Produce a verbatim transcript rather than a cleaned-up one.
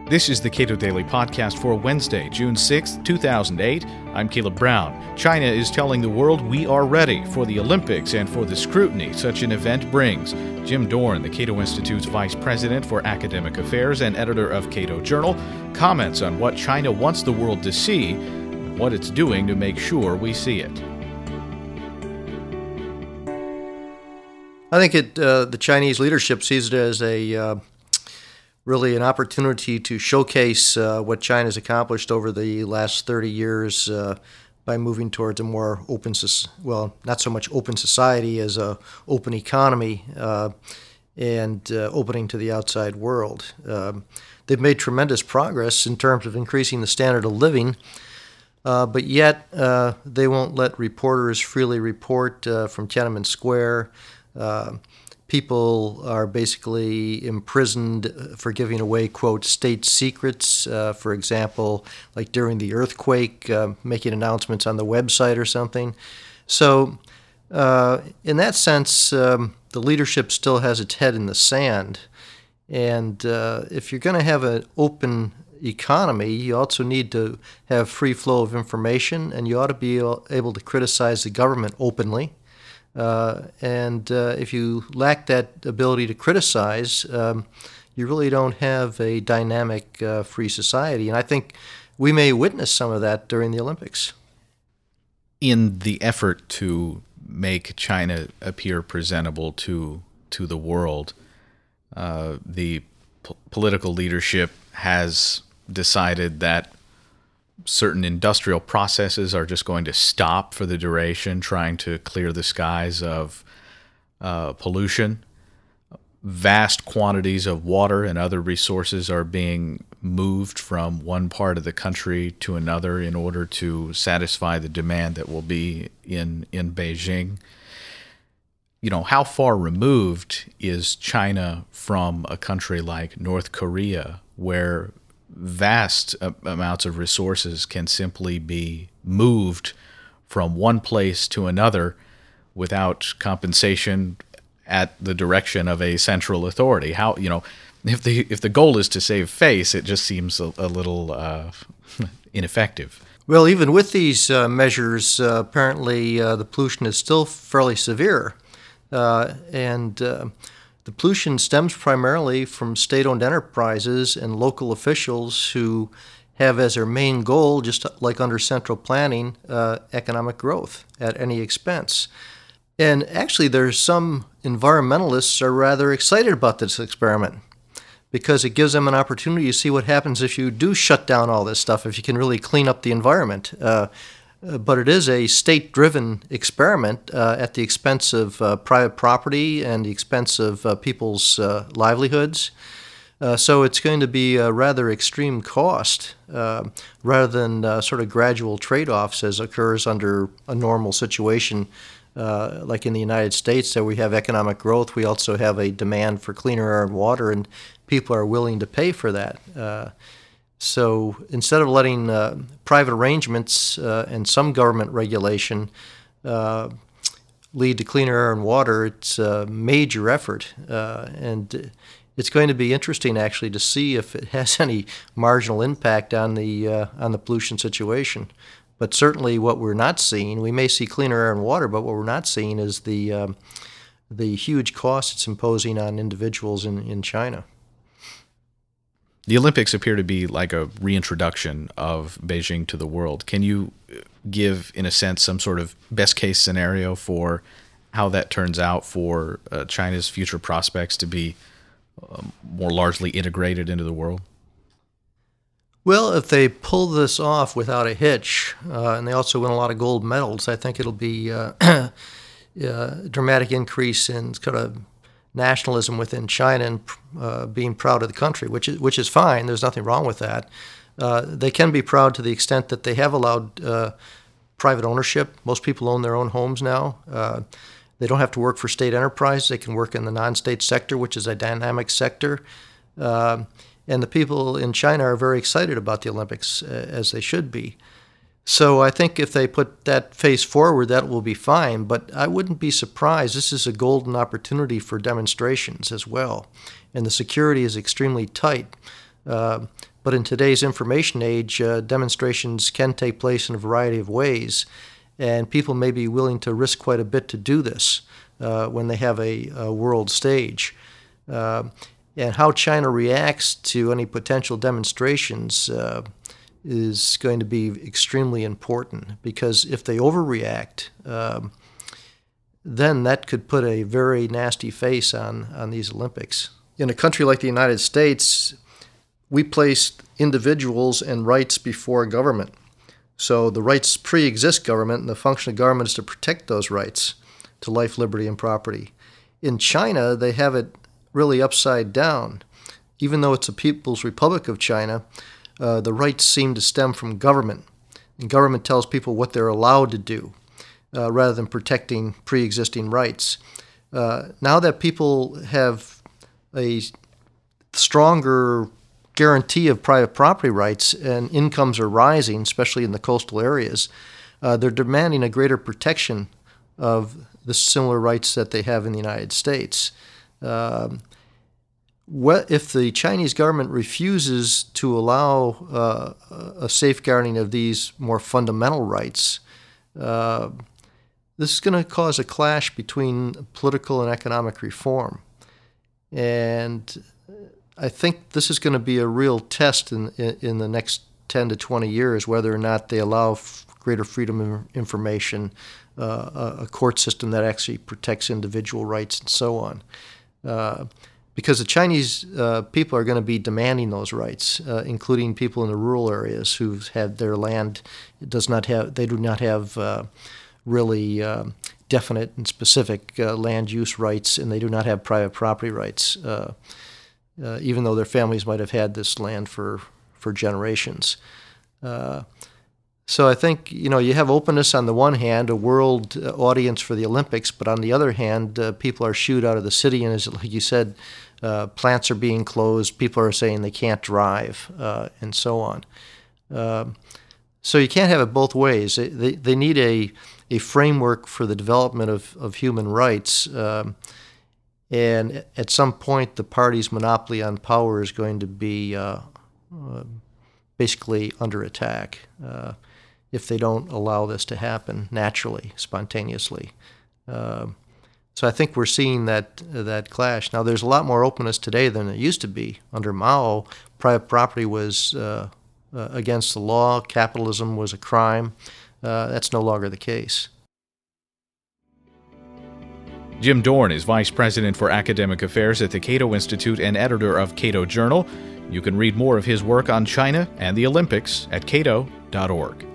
This is the Cato Daily Podcast for Wednesday, June sixth, two thousand eight. I'm Caleb Brown. China is telling the world we are ready for the Olympics and for the scrutiny such an event brings. Jim Dorn, the Cato Institute's Vice President for Academic Affairs and editor of Cato Journal, comments on what China wants the world to see and what it's doing to make sure we see it. I think it, uh, the Chinese leadership sees it as a uh, really an opportunity to showcase uh, what China's accomplished over the last thirty years uh, by moving towards a more open, well, not so much open society as a open economy uh, and uh, opening to the outside world. Um, they've made tremendous progress in terms of increasing the standard of living, uh, but yet uh, they won't let reporters freely report uh, from Tiananmen Square. Uh, People are basically imprisoned for giving away, quote, state secrets, uh, for example, like during the earthquake, uh, making announcements on the website or something. So uh, in that sense, um, the leadership still has its head in the sand. And uh, if you're going to have an open economy, you also need to have free flow of information, and you ought to be able to criticize the government openly. Uh, and uh, if you lack that ability to criticize, um, you really don't have a dynamic, uh, free society. And I think we may witness some of that during the Olympics. In the effort to make China appear presentable to to the world, uh, the p- political leadership has decided that certain industrial processes are just going to stop for the duration, trying to clear the skies of uh, pollution. Vast quantities of water and other resources are being moved from one part of the country to another in order to satisfy the demand that will be in, in Beijing. You know, how far removed is China from a country like North Korea, where vast amounts of resources can simply be moved from one place to another without compensation at the direction of a central authority? How, you know, if the if the goal is to save face, it just seems a, a little uh, ineffective. Well, even with these uh, measures, uh, apparently uh, the pollution is still fairly severe, uh, and uh, the pollution stems primarily from state-owned enterprises and local officials who have as their main goal, just like under central planning, uh, economic growth at any expense. And actually, there's some environmentalists are rather excited about this experiment because it gives them an opportunity to see what happens if you do shut down all this stuff, if you can really clean up the environment. Uh, But it is a state-driven experiment uh, at the expense of uh, private property and the expense of uh, people's uh, livelihoods. Uh, so it's going to be a rather extreme cost uh, rather than uh, sort of gradual trade-offs as occurs under a normal situation. Uh, like in the United States, that we have economic growth, we also have a demand for cleaner air and water, and people are willing to pay for that. Uh, So instead of letting uh, private arrangements uh, and some government regulation uh, lead to cleaner air and water, it's a major effort. Uh, and it's going to be interesting, actually, to see if it has any marginal impact on the uh, on the pollution situation. But certainly what we're not seeing, we may see cleaner air and water, but what we're not seeing is the, um, the huge cost it's imposing on individuals in, in China. The Olympics appear to be like a reintroduction of Beijing to the world. Can you give, in a sense, some sort of best-case scenario for how that turns out for uh, China's future prospects to be um, more largely integrated into the world? Well, if they pull this off without a hitch, uh, and they also win a lot of gold medals, I think it'll be uh, a dramatic increase in kind of nationalism within China and uh, being proud of the country, which is which is fine. There's nothing wrong with that. Uh, they can be proud to the extent that they have allowed uh, private ownership. Most people own their own homes now. Uh, they don't have to work for state enterprise. They can work in the non-state sector, which is a dynamic sector. Uh, and the people in China are very excited about the Olympics, uh, as they should be. So I think if they put that face forward, that will be fine. But I wouldn't be surprised. This is a golden opportunity for demonstrations as well. And the security is extremely tight. Uh, But in today's information age, uh, demonstrations can take place in a variety of ways, and people may be willing to risk quite a bit to do this uh, when they have a, a world stage. Uh, and how China reacts to any potential demonstrations uh, is going to be extremely important, because if they overreact, um, then that could put a very nasty face on, on these Olympics. In a country like the United States, we place individuals and rights before government. So the rights pre-exist government, and the function of government is to protect those rights to life, liberty, and property. In China, they have it really upside down. Even though it's a People's Republic of China, uh, the rights seem to stem from government. And government tells people what they're allowed to do, uh, rather than protecting pre-existing rights. Uh, now that people have a stronger guarantee of private property rights and incomes are rising, especially in the coastal areas, uh, they're demanding a greater protection of the similar rights that they have in the United States. Um, what, if the Chinese government refuses to allow uh, a safeguarding of these more fundamental rights, uh, this is going to cause a clash between political and economic reform. And I think this is going to be a real test in, in, in the next ten to twenty years, whether or not they allow f- greater freedom of information, uh, a, a court system that actually protects individual rights, and so on. Uh, because the Chinese uh, people are going to be demanding those rights, uh, including people in the rural areas who've had their land does not have, they do not have uh, really uh, definite and specific uh, land use rights, and they do not have private property rights, uh, uh, even though their families might have had this land for, for generations. Uh, So I think, you know, you have openness on the one hand, a world audience for the Olympics, but on the other hand, uh, people are shooed out of the city, and as like you said, uh, plants are being closed, people are saying they can't drive, uh, and so on. Uh, so you can't have it both ways. They, they, they need a, a framework for the development of, of human rights, um, and at some point the party's monopoly on power is going to be uh, uh, basically under attack. Uh, if they don't allow this to happen naturally, spontaneously. Uh, so I think we're seeing that uh, that clash. Now, there's a lot more openness today than it used to be. Under Mao, private property was uh, uh, against the law, capitalism was a crime. Uh, that's no longer the case. Jim Dorn is Vice President for Academic Affairs at the Cato Institute and editor of Cato Journal. You can read more of his work on China and the Olympics at cato dot org.